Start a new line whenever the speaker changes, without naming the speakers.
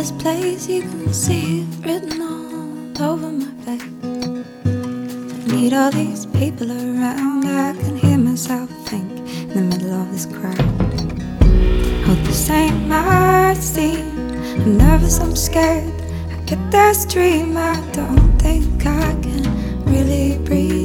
this place, you can see it written all over my face. I need all these people around, I can hear myself think in the middle of this crowd. Hope this ain't my scene. I'm nervous, I'm scared. I get this dream, I don't think I can really breathe.